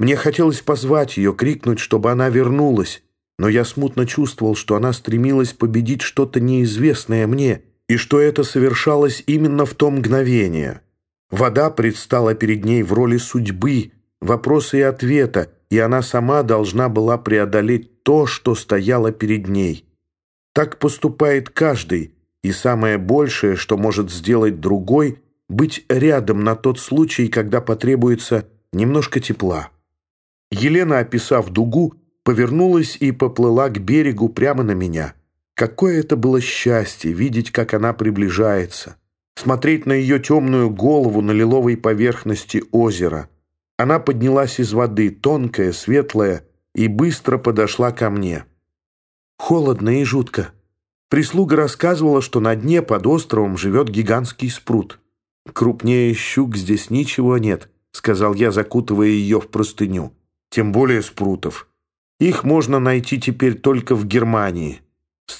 Мне хотелось позвать ее, крикнуть, чтобы она вернулась, но я смутно чувствовал, что она стремилась победить что-то неизвестное мне, и что это совершалось именно в то мгновение. Вода предстала перед ней в роли судьбы, вопроса и ответа, и она сама должна была преодолеть то, что стояло перед ней. Так поступает каждый, и самое большее, что может сделать другой, быть рядом на тот случай, когда потребуется немножко тепла. Елена, описав дугу, повернулась и поплыла к берегу прямо на меня. Какое это было счастье видеть, как она приближается, смотреть на ее темную голову на лиловой поверхности озера. Она поднялась из воды, тонкая, светлая, и быстро подошла ко мне. Холодно и жутко. Прислуга рассказывала, что на дне под островом живет гигантский спрут. «Крупнее щук здесь ничего нет», — сказал я, закутывая ее в простыню. «Тем более спрутов. Их можно найти теперь только в Германии с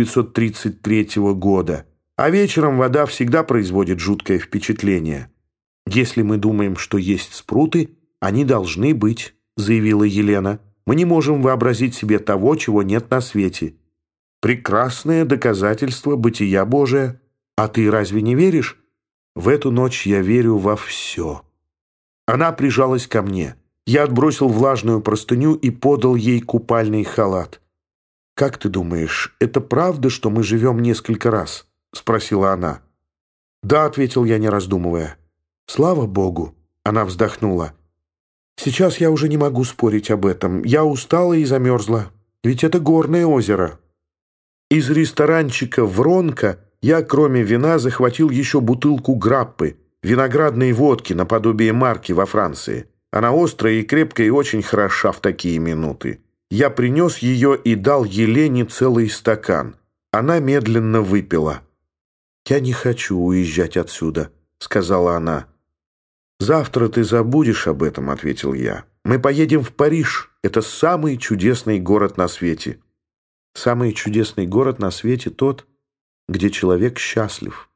1933 года. А вечером вода всегда производит жуткое впечатление. Если мы думаем, что есть спруты, они должны быть», — заявила Елена. «Мы не можем вообразить себе того, чего нет на свете. Прекрасное доказательство бытия Божия. А ты разве не веришь? В эту ночь я верю во все». Она прижалась ко мне. Я отбросил влажную простыню и подал ей купальный халат. «Как ты думаешь, это правда, что мы живем несколько раз?» — спросила она. «Да», — ответил я, не раздумывая. «Слава Богу!» — она вздохнула. «Сейчас я уже не могу спорить об этом. Я устала и замерзла. Ведь это горное озеро». Из ресторанчика «Вронка» я, кроме вина, захватил еще бутылку граппы, виноградной водки наподобие марки во Франции. Она острая и крепкая и очень хороша в такие минуты. Я принес ее и дал Елене целый стакан. Она медленно выпила. «Я не хочу уезжать отсюда», — сказала она. «Завтра ты забудешь об этом», — ответил я. «Мы поедем в Париж. Это самый чудесный город на свете». «Самый чудесный город на свете тот, где человек счастлив».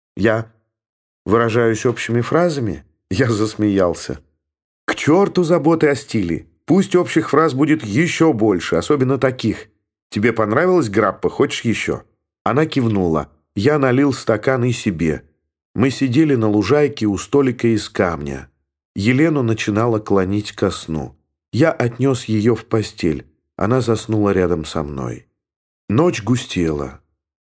Я выражаюсь общими фразами? Я засмеялся. «К черту заботы о стиле! Пусть общих фраз будет еще больше, особенно таких. Тебе понравилась граппа? Хочешь еще?» Она кивнула. Я налил стакан и себе. Мы сидели на лужайке у столика из камня. Елену начинала клонить ко сну. Я отнес ее в постель. Она заснула рядом со мной. Ночь густела.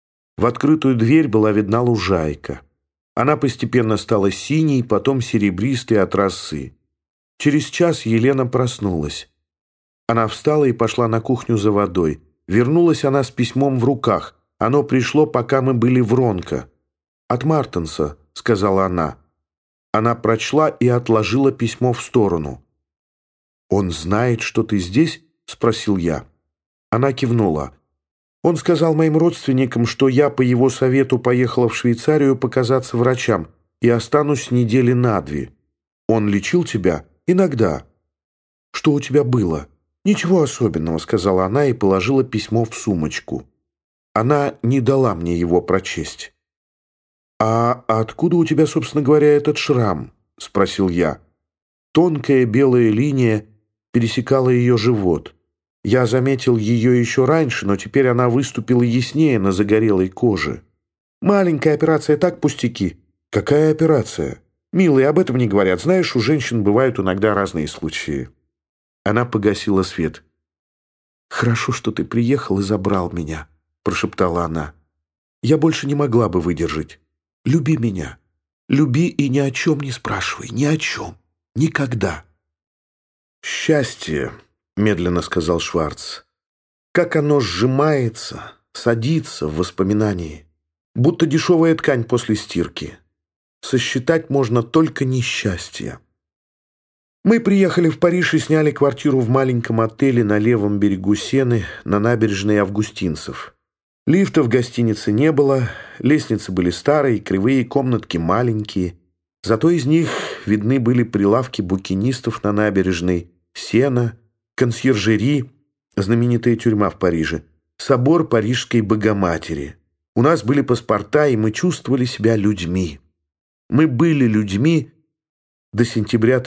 В открытую дверь была видна лужайка. Она постепенно стала синей, потом серебристой от росы. Через час Елена проснулась. Она встала и пошла на кухню за водой. Вернулась она с письмом в руках. Оно пришло, пока мы были в Ронко. «От Мартенса», — сказала она. Она прочла и отложила письмо в сторону. «Он знает, что ты здесь?» — спросил я. Она кивнула. «Он сказал моим родственникам, что я по его совету поехала в Швейцарию показаться врачам и останусь недели на 2. Он лечил тебя? Иногда. Что у тебя было?» «Ничего особенного», — сказала она и положила письмо в сумочку. Она не дала мне его прочесть. «А откуда у тебя, собственно говоря, этот шрам?» — спросил я. Тонкая белая линия пересекала ее живот. Я заметил ее еще раньше, но теперь она выступила яснее на загорелой коже. «Маленькая операция, так, пустяки». «Какая операция?» «Милый, об этом не говорят. Знаешь, у женщин бывают иногда разные случаи». Она погасила свет. «Хорошо, что ты приехал и забрал меня», — прошептала она. «Я больше не могла бы выдержать. Люби меня. Люби и ни о чем не спрашивай. Ни о чем. Никогда». «Счастье», — медленно сказал Шварц. «Как оно сжимается, садится в воспоминании. Будто дешевая ткань после стирки. Сосчитать можно только несчастье». Мы приехали в Париж и сняли квартиру в маленьком отеле на левом берегу Сены на набережной Августинцев. Лифта в гостинице не было, лестницы были старые, кривые, комнатки маленькие. Зато из них видны были прилавки букинистов на набережной, Сена, консьержери, знаменитая тюрьма в Париже, собор Парижской Богоматери. У нас были паспорта, и мы чувствовали себя людьми. Мы были людьми, до сентября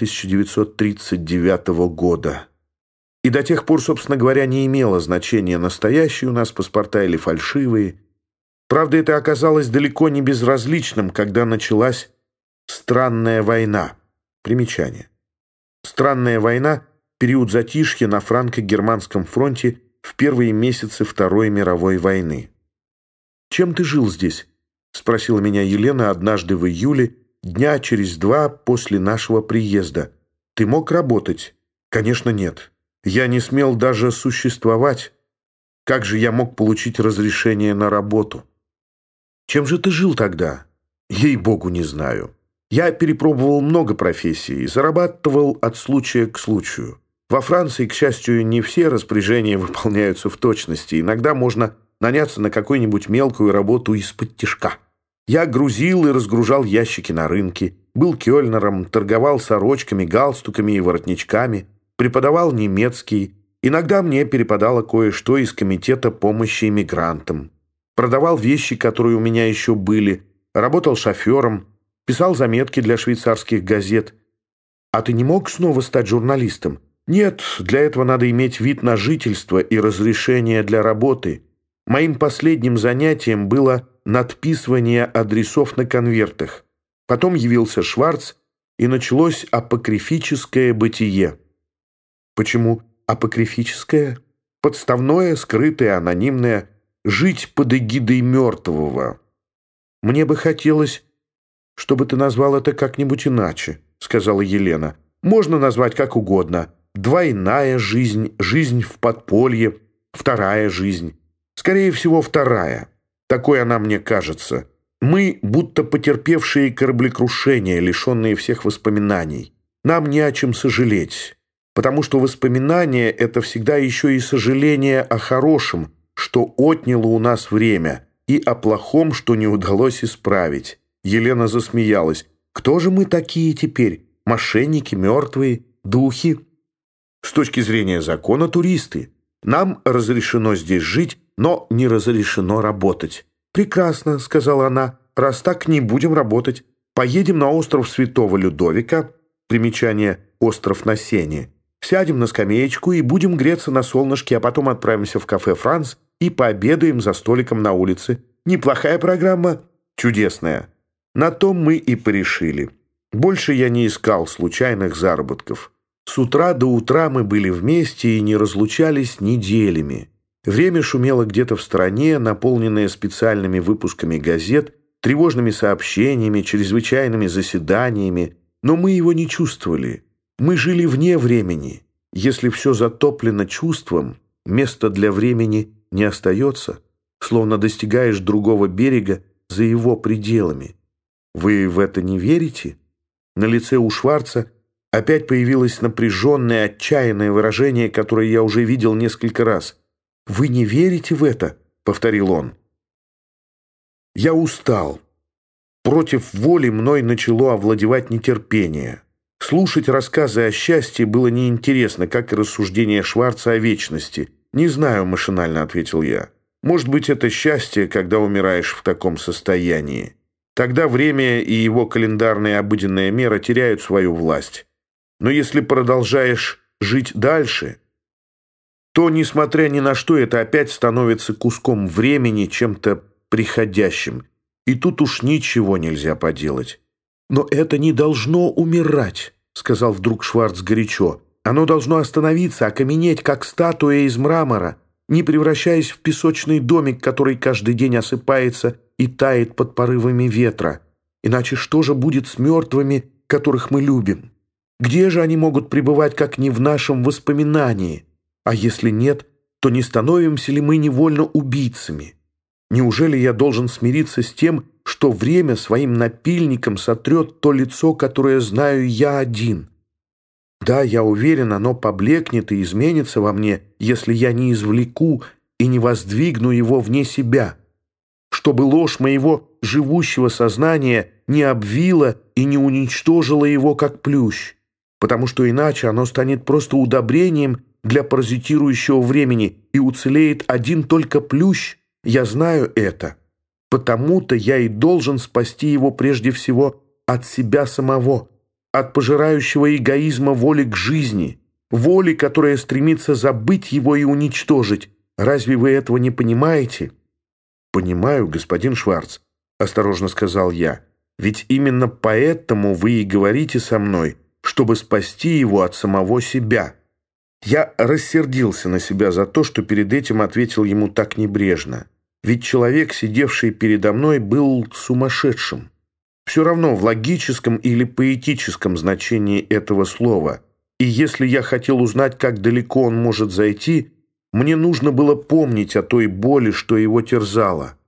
1939 года. И до тех пор, собственно говоря, не имело значения, настоящие у нас паспорта или фальшивые. Правда, это оказалось далеко не безразличным, когда началась странная война. Примечание. Странная война — период затишья на франко-германском фронте в первые месяцы Второй мировой войны. «Чем ты жил здесь?» — спросила меня Елена однажды в июле, дня через два после нашего приезда. «Ты мог работать?» «Конечно, нет. Я не смел даже существовать. Как же я мог получить разрешение на работу?» «Чем же ты жил тогда?» «Ей-богу, не знаю. Я перепробовал много профессий, зарабатывал от случая к случаю. Во Франции, к счастью, не все распоряжения выполняются в точности. Иногда можно наняться на какую-нибудь мелкую работу из-под-тишка. Я грузил и разгружал ящики на рынке, был кёльнером, торговал сорочками, галстуками и воротничками, преподавал немецкий. Иногда мне перепадало кое-что из комитета помощи иммигрантам. Продавал вещи, которые у меня еще были, работал шофером, писал заметки для швейцарских газет. А ты не мог снова стать журналистом? Нет, для этого надо иметь вид на жительство и разрешение для работы. Моим последним занятием было надписывание адресов на конвертах. Потом явился Шварц, и началось апокрифическое бытие. Почему апокрифическое? Подставное, скрытое, анонимное. Жить под эгидой мертвого. Мне бы хотелось, чтобы ты назвал это как-нибудь иначе, сказала Елена. Можно назвать как угодно. Двойная жизнь, жизнь в подполье, вторая жизнь. Скорее всего, вторая. Такой она мне кажется. Мы будто потерпевшие кораблекрушение, лишенные всех воспоминаний. Нам не о чем сожалеть, потому что воспоминания — это всегда еще и сожаление о хорошем, что отняло у нас время, и о плохом, что не удалось исправить. Елена засмеялась. Кто же мы такие теперь? Мошенники, мертвые, духи? С точки зрения закона, туристы. Нам разрешено здесь жить, но не разрешено работать. «Прекрасно», — сказала она, — «раз так, не будем работать. Поедем на остров Святого Людовика». Примечание «Остров на Сене». Сядем на скамеечку и будем греться на солнышке, а потом отправимся в кафе «Франц» и пообедаем за столиком на улице. Неплохая программа? Чудесная. На том мы и порешили. Больше я не искал случайных заработков. С утра до утра мы были вместе и не разлучались неделями. Время шумело где-то в стороне, наполненное специальными выпусками газет, тревожными сообщениями, чрезвычайными заседаниями, но мы его не чувствовали. Мы жили вне времени. Если все затоплено чувством, места для времени не остается, словно достигаешь другого берега за его пределами. Вы в это не верите? На лице у Шварца опять появилось напряженное, отчаянное выражение, которое я уже видел несколько раз. «Вы не верите в это?» — повторил он. Я устал. Против воли мной начало овладевать нетерпение. Слушать рассказы о счастье было неинтересно, как и рассуждения Шварца о вечности. «Не знаю», — машинально ответил я. «Может быть, это счастье, когда умираешь в таком состоянии. Тогда время и его календарная обыденная мера теряют свою власть. Но если продолжаешь жить дальше, то, несмотря ни на что, это опять становится куском времени, чем-то приходящим. И тут уж ничего нельзя поделать». «Но это не должно умирать», — сказал вдруг Шварц горячо. «Оно должно остановиться, окаменеть, как статуя из мрамора, не превращаясь в песочный домик, который каждый день осыпается и тает под порывами ветра. Иначе что же будет с мертвыми, которых мы любим? Где же они могут пребывать, как не в нашем воспоминании? А если нет, то не становимся ли мы невольно убийцами? Неужели я должен смириться с тем, что время своим напильником сотрет то лицо, которое знаю я один? Да, я уверен, оно поблекнет и изменится во мне, если я не извлеку и не воздвигну его вне себя, чтобы ложь моего живущего сознания не обвила и не уничтожила его, как плющ, потому что иначе оно станет просто удобрением для паразитирующего времени, и уцелеет один только плющ. Я знаю это. Потому-то я и должен спасти его прежде всего от себя самого. от пожирающего эгоизма воли к жизни, воли, которая стремится забыть его и уничтожить. Разве вы этого не понимаете?» «Понимаю, господин Шварц», — осторожно сказал я. «Ведь именно поэтому вы и говорите со мной, чтобы спасти его от самого себя». Я рассердился на себя за то, что перед этим ответил ему так небрежно. Ведь человек, сидевший передо мной, был сумасшедшим. Все равно в логическом или поэтическом значении этого слова. И если я хотел узнать, как далеко он может зайти, мне нужно было помнить о той боли, что его терзала.